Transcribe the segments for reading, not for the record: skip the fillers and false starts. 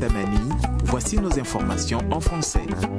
Tamani, voici nos informations en français.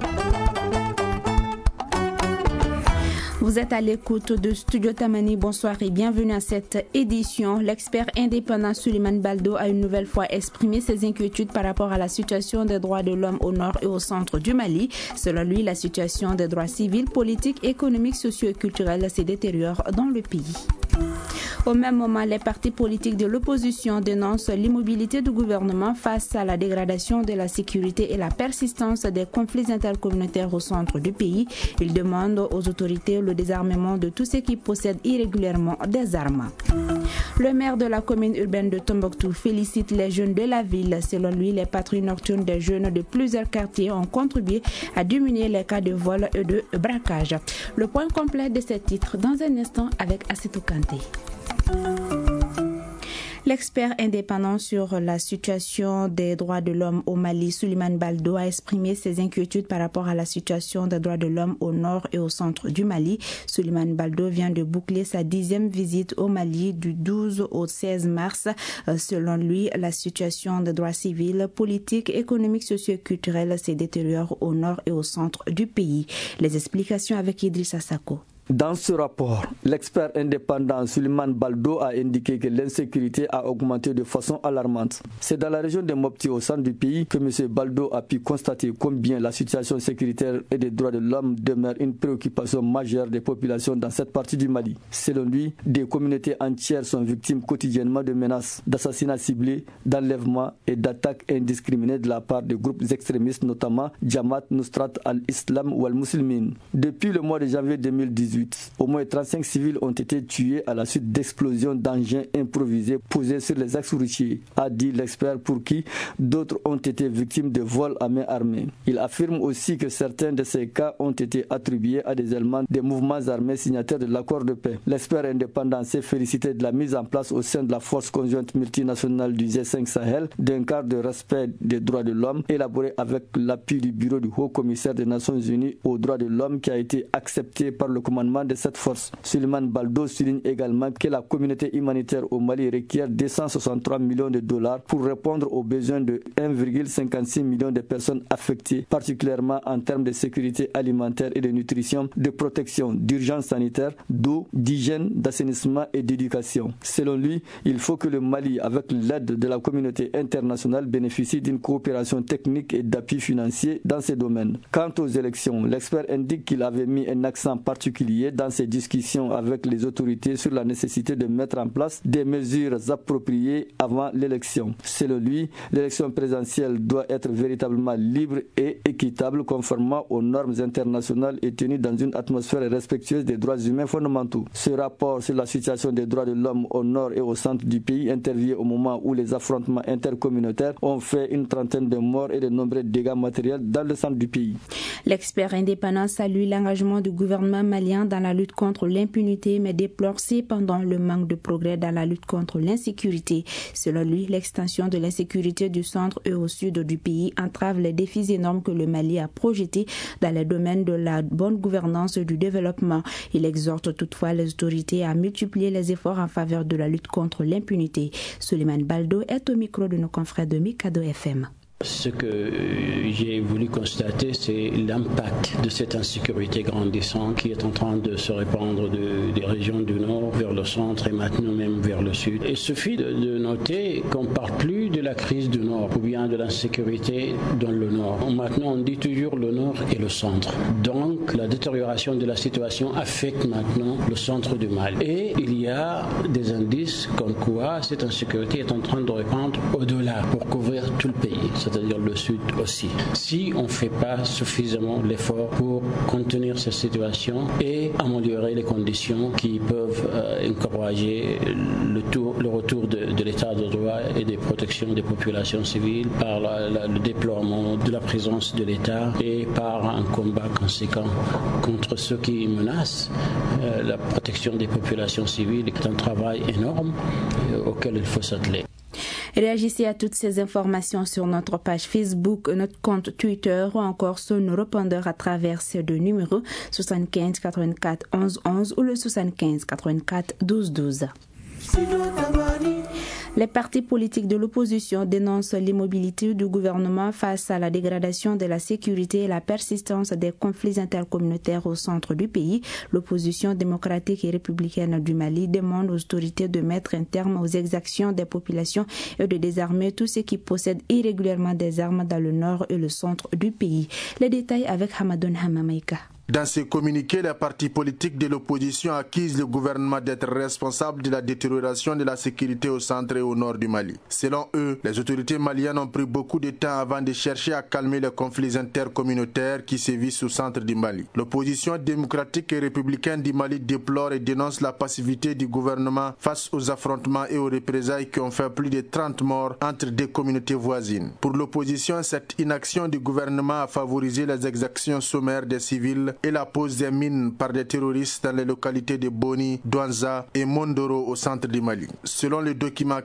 Vous êtes à l'écoute de Studio Tamani. Bonsoir et bienvenue à cette édition. L'expert indépendant Souleymane Baldo a une nouvelle fois exprimé ses inquiétudes par rapport à la situation des droits de l'homme au nord et au centre du Mali. Selon lui, la situation des droits civils, politiques, économiques, socio et culturels se détériore dans le pays. Au même moment, les partis politiques de l'opposition dénoncent l'immobilité du gouvernement face à la dégradation de la sécurité et la persistance des conflits intercommunautaires au centre du pays. Ils demandent aux autorités le désarmement de tous ceux qui possèdent irrégulièrement des armes. Le maire de la commune urbaine de Tombouctou félicite les jeunes de la ville. Selon lui, les patrouilles nocturnes des jeunes de plusieurs quartiers ont contribué à diminuer les cas de vol et de braquage. Le point complet de ces titres dans un instant avec Assetou Kanté. L'expert indépendant sur la situation des droits de l'homme au Mali, Souleymane Baldo, a exprimé ses inquiétudes par rapport à la situation des droits de l'homme au nord et au centre du Mali. Souleymane Baldo vient de boucler sa 10e visite au Mali du 12 au 16 mars. Selon lui, la situation des droits civils, politiques, économiques, socio-culturels se détériore au nord et au centre du pays. Les explications avec Idrissa Sako. Dans ce rapport, l'expert indépendant Souleymane Baldo a indiqué que l'insécurité a augmenté de façon alarmante. C'est dans la région de Mopti, au centre du pays, que M. Baldo a pu constater combien la situation sécuritaire et des droits de l'homme demeure une préoccupation majeure des populations dans cette partie du Mali. Selon lui, des communautés entières sont victimes quotidiennement de menaces, d'assassinats ciblés, d'enlèvements et d'attaques indiscriminées de la part de groupes extrémistes, notamment Jamaat Nusrat al-Islam ou al-Muslimin. Depuis le mois de janvier 2018, au moins 35 civils ont été tués à la suite d'explosions d'engins improvisés posés sur les axes routiers, a dit l'expert, pour qui d'autres ont été victimes de vols à main armée. Il affirme aussi que certains de ces cas ont été attribués à des éléments des mouvements armés signataires de l'accord de paix. L'expert indépendant s'est félicité de la mise en place au sein de la force conjointe multinationale du G5 Sahel d'un cadre de respect des droits de l'homme élaboré avec l'appui du bureau du Haut Commissaire des Nations Unies aux droits de l'homme qui a été accepté par le commandement de cette force. Souleymane Baldo souligne également que la communauté humanitaire au Mali requiert 263 millions de dollars pour répondre aux besoins de 1,56 million de personnes affectées, particulièrement en termes de sécurité alimentaire et de nutrition, de protection, d'urgence sanitaire, d'eau, d'hygiène, d'assainissement et d'éducation. Selon lui, il faut que le Mali, avec l'aide de la communauté internationale, bénéficie d'une coopération technique et d'appui financier dans ces domaines. Quant aux élections, l'expert indique qu'il avait mis un accent particulier dans ses discussions avec les autorités sur la nécessité de mettre en place des mesures appropriées avant l'élection. Selon lui, l'élection présidentielle doit être véritablement libre et équitable conformément aux normes internationales et tenue dans une atmosphère respectueuse des droits humains fondamentaux. Ce rapport sur la situation des droits de l'homme au nord et au centre du pays intervient au moment où les affrontements intercommunautaires ont fait une trentaine de morts et de nombreux dégâts matériels dans le centre du pays. L'expert indépendant salue l'engagement du gouvernement malien dans la lutte contre l'impunité, mais déplore cependant le manque de progrès dans la lutte contre l'insécurité. Selon lui, l'extension de l'insécurité du centre et au sud du pays entrave les défis énormes que le Mali a projetés dans les domaines de la bonne gouvernance et du développement. Il exhorte toutefois les autorités à multiplier les efforts en faveur de la lutte contre l'impunité. Souleymane Baldo est au micro de nos confrères de Mikado FM. Ce que j'ai voulu constater, c'est l'impact de cette insécurité grandissante qui est en train de se répandre des régions du nord vers le centre et maintenant même vers le sud. Il suffit de noter qu'on ne parle plus de la crise du nord ou bien de l'insécurité dans le nord. Maintenant, on dit toujours le nord et le centre. Donc, la détérioration de la situation affecte maintenant le centre du Mali. Et il y a des indices comme quoi cette insécurité est en train de répandre au-delà pour couvrir tout le pays, c'est-à-dire le sud aussi. Si on ne fait pas suffisamment l'effort pour contenir cette situation et améliorer les conditions qui peuvent encourager le retour de l'état de droit et des protections des populations civiles par le déploiement de la présence de l'État et par un combat conséquent contre ceux qui menacent la protection des populations civiles, est un travail énorme auquel il faut s'atteler. Réagissez à toutes ces informations sur notre page Facebook, notre compte Twitter ou encore sur nos répondeurs à travers ces deux numéros 75 84 11 11 ou le 75 84 12 12. Les partis politiques de l'opposition dénoncent l'immobilité du gouvernement face à la dégradation de la sécurité et la persistance des conflits intercommunautaires au centre du pays. L'opposition démocratique et républicaine du Mali demande aux autorités de mettre un terme aux exactions des populations et de désarmer tous ceux qui possèdent irrégulièrement des armes dans le nord et le centre du pays. Les détails avec Hamadoun Hamamaïka. Dans ce communiqué, les partis politiques de l'opposition accusent le gouvernement d'être responsable de la détérioration de la sécurité au centre et au nord du Mali. Selon eux, les autorités maliennes ont pris beaucoup de temps avant de chercher à calmer les conflits intercommunautaires qui sévissent au centre du Mali. L'opposition démocratique et républicaine du Mali déplore et dénonce la passivité du gouvernement face aux affrontements et aux représailles qui ont fait plus de 30 morts entre deux communautés voisines. Pour l'opposition, cette inaction du gouvernement a favorisé les exactions sommaires des civils et la pose des mines par des terroristes dans les localités de Boni, Douanza et Mondoro au centre du Mali. Selon le document,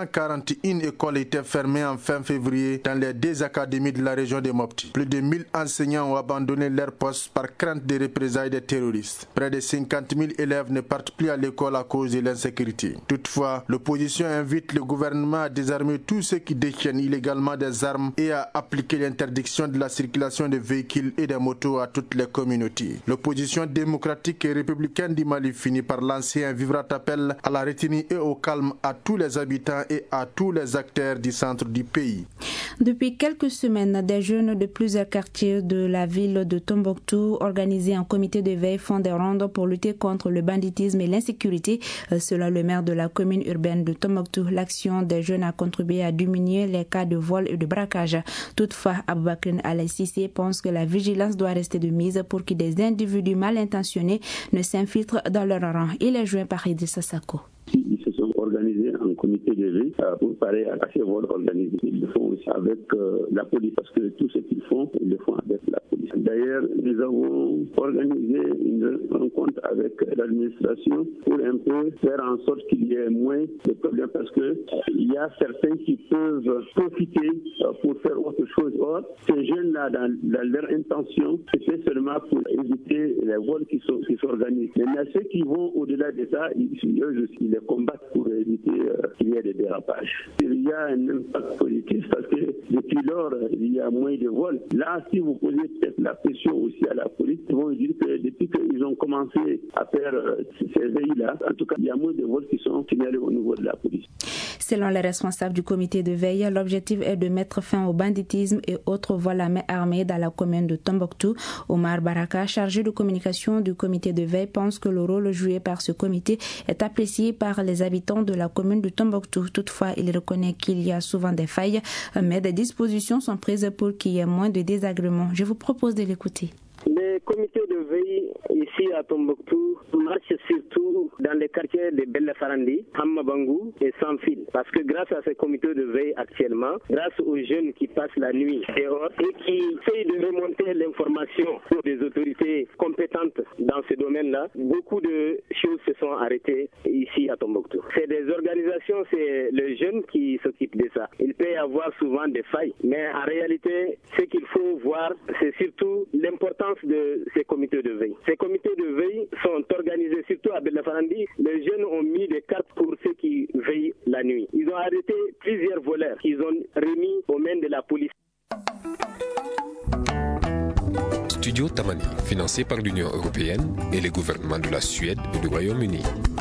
441 écoles étaient fermées en fin février dans les deux académies de la région de Mopti. Plus de 1000 enseignants ont abandonné leur poste par crainte des représailles des terroristes. Près de 50 000 élèves ne partent plus à l'école à cause de l'insécurité. Toutefois, l'opposition invite le gouvernement à désarmer tous ceux qui détiennent illégalement des armes et à appliquer l'interdiction de la circulation des véhicules et des motos à toutes les communautés. L'opposition démocratique et républicaine du Mali finit par lancer un vibrant appel à la retenue et au calme à tous les habitants et à tous les acteurs du centre du pays. Depuis quelques semaines, des jeunes de plusieurs quartiers de la ville de Tombouctou, organisés en comité de veille, font des rondes pour lutter contre le banditisme et l'insécurité. Selon le maire de la commune urbaine de Tombouctou, l'action des jeunes a contribué à diminuer les cas de vol et de braquage. Toutefois, Aboubakrin Alain-Sissé pense que la vigilance doit rester de mise pour que des individus mal intentionnés ne s'infiltrent dans leur rang. Il est joint par Idrissa Sako. Ils se sont organisés en comité de veille pour parer à ces vols organisés. Ils le font aussi avec la police parce que tout ce qu'ils font, ils le font avec la police. D'ailleurs, nous avons organisé une rencontre avec l'administration pour un peu faire en sorte qu'il y ait moins de problèmes parce que il y a certains qui peuvent profiter pour faire autre chose. Or, ces jeunes-là, dans leur intention, c'est seulement pour éviter les vols qui s'organisent. Mais ceux qui vont au-delà de ça, eux aussi les combattent pour éviter qu'il y ait des dérapages. Il y a un impact positif parce que depuis lors, il y a moins de vols. Là, si vous posez peut-être la pression aussi à la police, ils vont dire que depuis qu'ils ont commencé à faire ces veilles-là, en tout cas, il y a moins de vols qui sont signalés au niveau de la police. Selon les responsables du comité de veille, l'objectif est de mettre fin au banditisme et autres vols à main armée dans la commune de Tombouctou. Omar Baraka, chargé de communication du comité de veille, pense que le rôle joué par ce comité est apprécié par les habitants de la commune de Tombouctou. Toutefois, il reconnaît qu'il y a souvent des failles, mais des dispositions sont prises pour qu'il y ait moins de désagréments. Je vous propose de l'écouter. Les comités de veille ici à Tombouctou marchent surtout dans les quartiers de Belle-Farandi, Hammabangou et Sanfil. Parce que grâce à ces comités de veille actuellement, grâce aux jeunes qui passent la nuit dehors et qui essayent de remonter l'information aux des autorités compétentes dans ce domaine-là, beaucoup de choses se sont arrêtées ici à Tombouctou. C'est des organisations, c'est les jeunes qui s'occupent de ça. Il peut y avoir souvent des failles, mais en réalité, ce qu'il faut voir, c'est surtout l'importance de ces comités de veille. Ces comités de veille sont organisés surtout à Belle-Farandi. Les jeunes ont mis des cartes pour ceux qui veillent la nuit. Ils ont arrêté plusieurs voleurs qu'ils ont remis aux mains de la police. Studio Tamani, financé par l'Union européenne et les gouvernements de la Suède et du Royaume-Uni.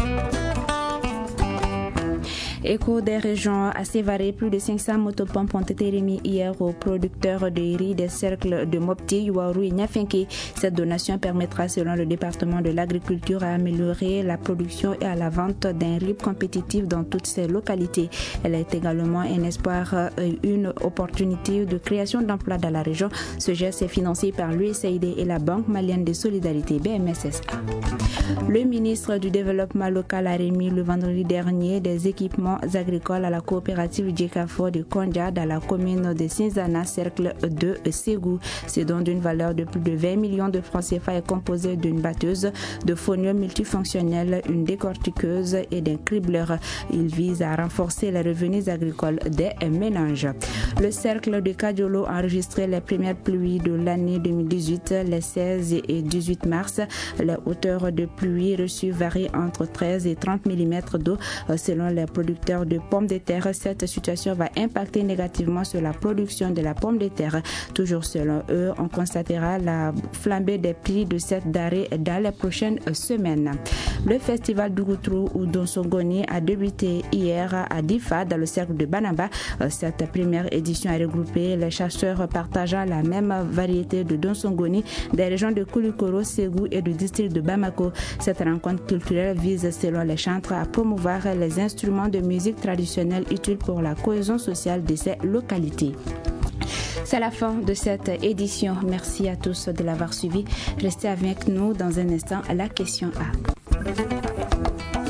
Écho des régions assez variées, plus de 500 motopompes ont été remis hier aux producteurs de riz des cercles de Mopti, Yuaru et Niafinké. Cette donation permettra, selon le département de l'agriculture, à améliorer la production et à la vente d'un riz compétitif dans toutes ces localités. Elle est également un espoir, une opportunité de création d'emplois dans la région. Ce geste est financé par l'USAID et la Banque malienne de solidarité BMSSA. Le ministre du Développement local a remis le vendredi dernier des équipements fonds agricoles à la coopérative Djekafo de Kondia dans la commune de Sinzana, cercle de Ségou. Ce don d'une valeur de plus de 20 millions de francs CFA est composé d'une batteuse, de fonnieux multifonctionnels, une décortiqueuse et d'un cribleur. Il vise à renforcer les revenus agricoles des ménages. Le cercle de Kadiolo a enregistré les premières pluies de l'année 2018 les 16 et 18 mars. Les hauteurs de pluie reçues varient entre 13 et 30 mm d'eau. Selon les producteurs de pommes de terre, cette situation va impacter négativement sur la production de la pomme de terre. Toujours selon eux, on constatera la flambée des prix de cette denrée dans les prochaines semaines. Le festival d'Ougutrou ou Donsongoni a débuté hier à Difa dans le cercle de Banamba. Cette première édition a regroupé les chasseurs partageant la même variété de Donsongoni des régions de Koulikoro, Ségou et du district de Bamako. Cette rencontre culturelle vise, selon les chantres, à promouvoir les instruments de musique traditionnelle utiles pour la cohésion sociale de ces localités. C'est la fin de cette édition. Merci à tous de l'avoir suivi. Restez avec nous dans un instant à la question A.